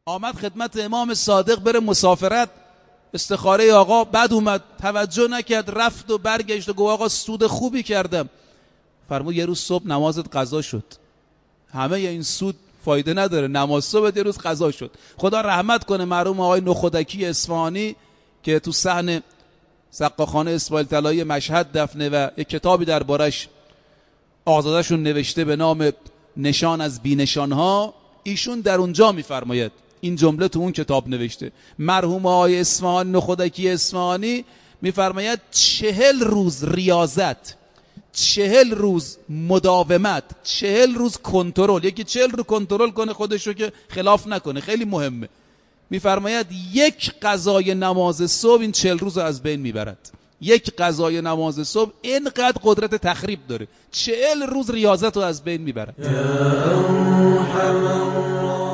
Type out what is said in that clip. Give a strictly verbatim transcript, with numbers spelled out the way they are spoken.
آمد خدمت امام صادق بره مسافرت، استخاره آقا بعد اومد، توجه نکرد، رفت و برگشت و گفت آقا سود خوبی کردم. فرمود یه روز صبح نمازت قضا شد. همه این سود فایده نداره، نماز صبح یه روز قضا شد. خدا رحمت کنه مرحوم آقای نخودکی اصفهانی که تو صحن سقاخانه اسماعیل طلایی مشهد دفنه و یک کتابی دربارش آزادشون نوشته به نام نشان از بی‌نشان‌ها. ایشون در اونجا میفرماید، این جمله تو اون کتاب نوشته، مرحوم آقای اصفهانی نخودکی اصفهانی میفرماید چهل روز ریاضت، چهل روز مداومت، چهل روز کنترل، یکی چهل رو کنترل کنه خودشو که خلاف نکنه، خیلی مهمه. میفرماید یک قضای نماز صبح این چهل روز رو از بین میبرد. یک قضای نماز صبح اینقدر قدرت تخریب داره، چهل روز ریاضت رو از بین میبرد.